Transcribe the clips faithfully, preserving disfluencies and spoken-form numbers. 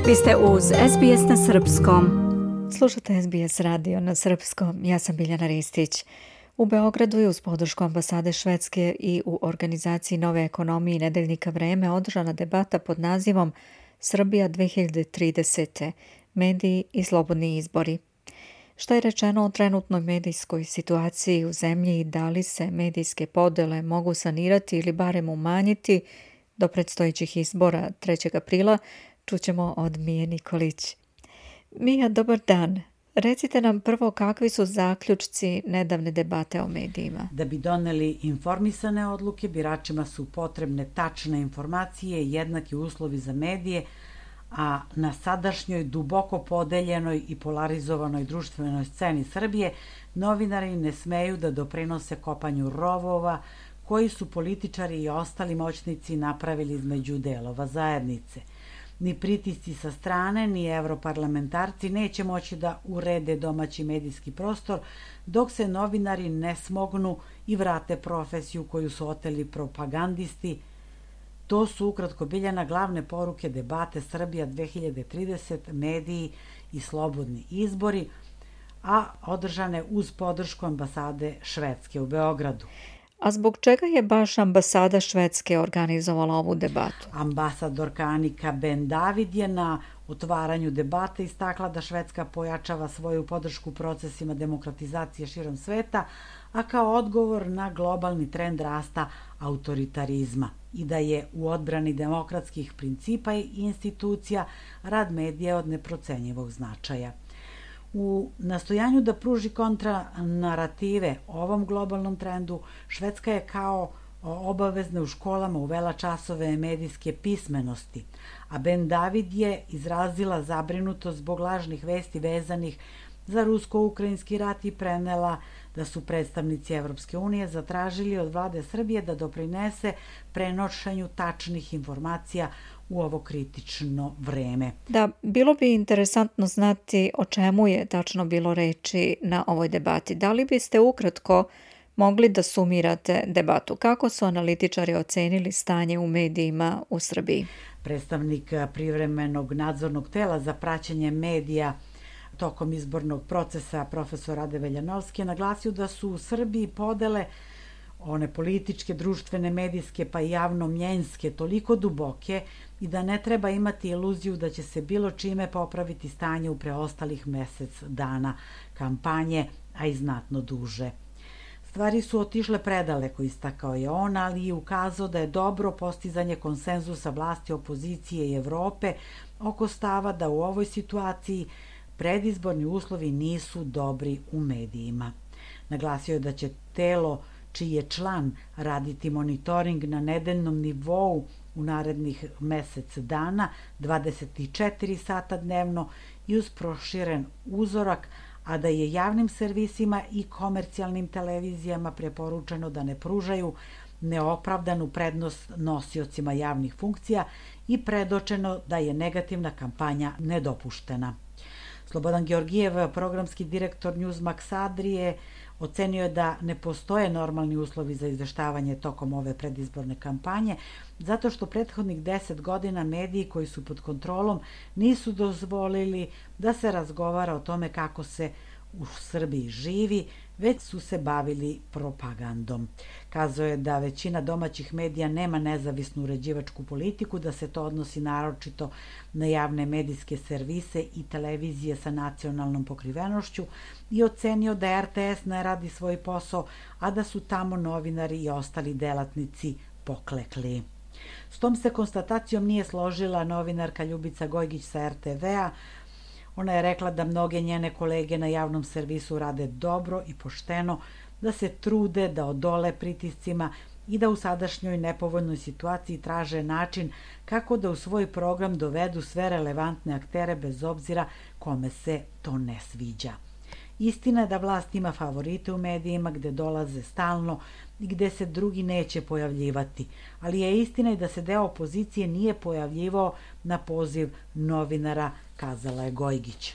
Vi ste uz S B S na srpskom. Slušate S B S radio na srpskom. Ja sam Biljana Ristić. U Beogradu je uz podršku ambasade Švedske i u organizaciji Nove ekonomije i nedeljnika Vreme održana debata pod nazivom Srbija dve hiljade tridesete. Mediji i slobodni izbori. Šta je rečeno o trenutnoj medijskoj situaciji u zemlji i da li se medijske podele mogu sanirati ili barem umanjiti do predstojećih izbora trećeg aprila, čućemo od Mije Nikolić. Mija, dobar dan. Recite nam prvo kakvi su zaključci nedavne debate o medijima. Da bi doneli informisane odluke, biračima su potrebne tačne informacije i jednaki uslovi za medije, a na sadašnjoj duboko podeljenoj i polarizovanoj društvenoj sceni Srbije novinari ne smeju da doprinose kopanju rovova koji su političari i ostali moćnici napravili između delova zajednice. Ni pritisci sa strane, ni evroparlamentarci neće moći da urede domaći medijski prostor dok se novinari ne smognu i vrate profesiju koju su oteli propagandisti. To su ukratko Biljana glavne poruke debate Srbija dve hiljade tridesete, mediji i slobodni izbori, a održane uz podršku ambasade Švedske u Beogradu. A zbog čega je baš ambasada Švedske organizovala ovu debatu? Ambasadorka Anika Ben David je na otvaranju debate istakla da Švedska pojačava svoju podršku procesima demokratizacije širom sveta, a kao odgovor na globalni trend rasta autoritarizma i da je u odbrani demokratskih principa i institucija rad medija od neprocenjivog značaja. U nastojanju da pruži kontranarative ovom globalnom trendu, Švedska je kao obavezna u školama uvela časove medijske pismenosti, a Ben David je izrazila zabrinutost zbog lažnih vesti vezanih za rusko-ukrajinski rat i prenela da su predstavnici Evropske unije zatražili od vlade Srbije da doprinese prenošenju tačnih informacija u ovo kritično vreme. Da, bilo bi interesantno znati o čemu je tačno bilo reči na ovoj debati. Da li biste ukratko mogli da sumirate debatu? Kako su analitičari ocenili stanje u medijima u Srbiji? Predstavnik privremenog nadzornog tela za praćenje medija tokom izbornog procesa, profesor Rade Veljanovski, je naglasio da su u Srbiji podele one političke, društvene, medijske pa i javno-mjenjske toliko duboke i da ne treba imati iluziju da će se bilo čime popraviti stanje u preostalih mesec dana kampanje, a i znatno duže. Stvari su otišle predaleko, istakao je on, ali i ukazao da je dobro postizanje konsenzusa vlasti, opozicije i Evrope oko stava da u ovoj situaciji predizborni uslovi nisu dobri u medijima. Naglasio je da će telo čiji je član raditi monitoring na nedeljnom nivou u narednih mesec dana, dvadeset četiri sata dnevno i uz proširen uzorak, a da je javnim servisima i komercijalnim televizijama preporučeno da ne pružaju neopravdanu prednost nosiocima javnih funkcija i predočeno da je negativna kampanja nedopuštena. Slobodan Georgijev, programski direktor Newsmax Adrije, ocenio je da ne postoje normalni uslovi za izveštavanje tokom ove predizborne kampanje, zato što prethodnih deset godina mediji koji su pod kontrolom nisu dozvolili da se razgovara o tome kako se u Srbiji živi, već su se bavili propagandom. Kazao je da većina domaćih medija nema nezavisnu uređivačku politiku, da se to odnosi naročito na javne medijske servise i televizije sa nacionalnom pokrivenošću i ocenio da R T S ne radi svoj posao, a da su tamo novinari i ostali delatnici poklekli. S tom se konstatacijom nije složila novinarka Ljubica Gojgić sa R T V-a. Ona je rekla da mnoge njene kolege na javnom servisu rade dobro i pošteno, da se trude da odole pritiscima i da u sadašnjoj nepovoljnoj situaciji traže način kako da u svoj program dovedu sve relevantne aktere bez obzira kome se to ne sviđa. Istina je da vlast ima favorite u medijima gde dolaze stalno i gde se drugi neće pojavljivati, ali je istina i da se deo opozicije nije pojavljivao na poziv novinara, kazala je Gojgić.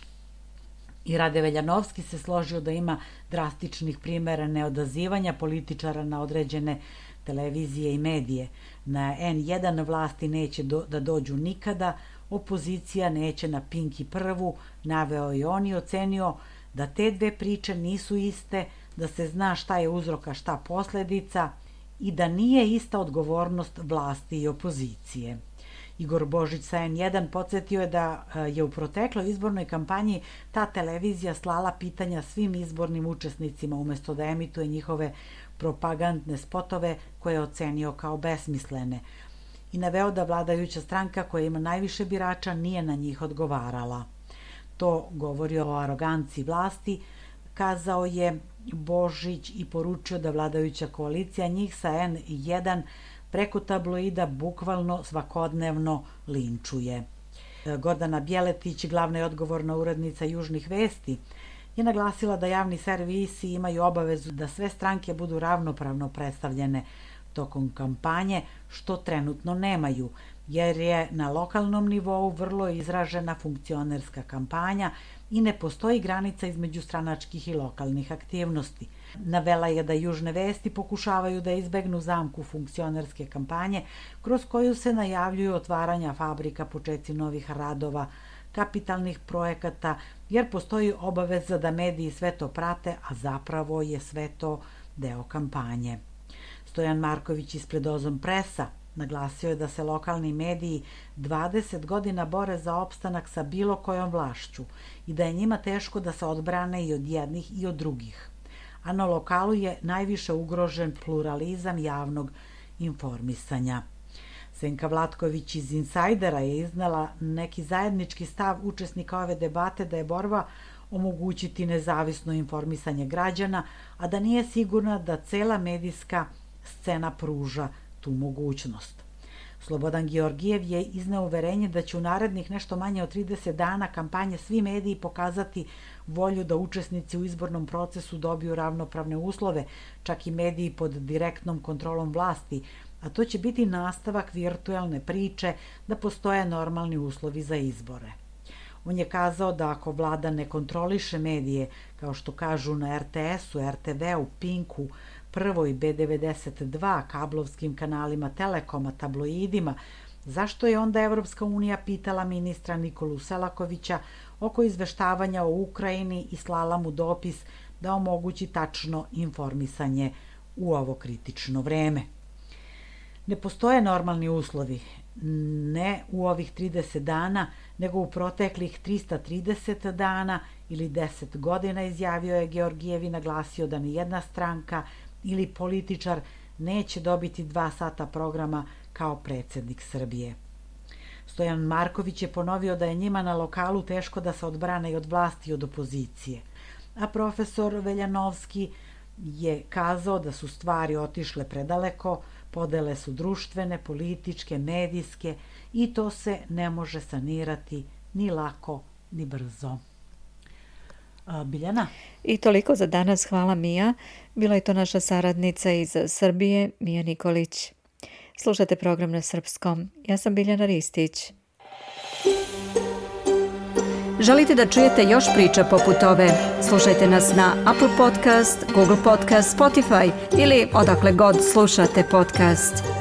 I Rade Veljanovski se složio da ima drastičnih primera neodazivanja političara na određene televizije i medije. Na N jedan vlasti neće do, da dođu nikada, opozicija neće na Pinki prvu, naveo je on i ocenio da te dve priče nisu iste, da se zna šta je uzrok, a šta posledica i da nije ista odgovornost vlasti i opozicije. Igor Božić sa en jedan podsjetio je da je u protekloj izbornoj kampanji ta televizija slala pitanja svim izbornim učesnicima umesto da emituje njihove propagandne spotove koje je ocenio kao besmislene i naveo da vladajuća stranka koja ima najviše birača nije na njih odgovarala. To govori o aroganciji vlasti, kazao je Božić i poručio da vladajuća koalicija njih sa en jedan preko tabloida bukvalno svakodnevno linčuje. Gordana Bjeletić, glavna i odgovorna urednica Južnih vesti, je naglasila da javni servisi imaju obavezu da sve stranke budu ravnopravno predstavljene tokom kampanje, što trenutno nemaju, jer je na lokalnom nivou vrlo izražena funkcionerska kampanja i ne postoji granica između stranačkih i lokalnih aktivnosti. Navela je da Južne vesti pokušavaju da izbegnu zamku funkcionerske kampanje kroz koju se najavljuju otvaranja fabrika, počeci novih radova, kapitalnih projekata, jer postoji obaveza da mediji sve to prate, a zapravo je sve to deo kampanje. Stojan Marković ispred Ozon Presa naglasio je da se lokalni mediji dvadeset godina bore za opstanak sa bilo kojom vlašću i da je njima teško da se odbrane i od jednih i od drugih. A na lokalu je najviše ugrožen pluralizam javnog informisanja. Senka Vlatković iz Insajdera je iznala neki zajednički stav učesnika ove debate da je borba omogućiti nezavisno informisanje građana, a da nije sigurna da cela medijska scena pruža tu mogućnost. Slobodan Georgijev je izneo uverenje da će u narednih nešto manje od trideset dana kampanje svi mediji pokazati volju da učesnici u izbornom procesu dobiju ravnopravne uslove, čak i mediji pod direktnom kontrolom vlasti, a to će biti nastavak virtualne priče da postoje normalni uslovi za izbore. On je kazao da ako vlada ne kontroliše medije, kao što kažu na er te esu, er te veu, Pinku, Prvoj, be devedeset dva, kablovskim kanalima Telekoma, tabloidima, zašto je onda Evropska unija pitala ministra Nikolu Selakovića oko izveštavanja o Ukrajini i slala mu dopis da omogući tačno informisanje u ovo kritično vreme. Ne postoje normalni uslovi, ne u ovih trideset dana, nego u proteklih trista trideset dana ili deset godina, izjavio je Georgijev i naglasio da ni jedna stranka ili političar neće dobiti dva sata programa kao predsjednik Srbije. Stojan Marković je ponovio da je njima na lokalu teško da se odbrane i od vlasti i od opozicije. A profesor Veljanovski je kazao da su stvari otišle predaleko, podele su društvene, političke, medijske i to se ne može sanirati ni lako ni brzo. Biljana? I toliko za danas. Hvala, Mija. Bila je to naša saradnica iz Srbije, Mija Nikolić. Slušate program na srpskom. Ja sam Biljana Ristić. Želite da čujete još priča poput ove? Slušajte nas na Apple Podcast, Google Podcast, Spotify ili odakle god slušate podcast.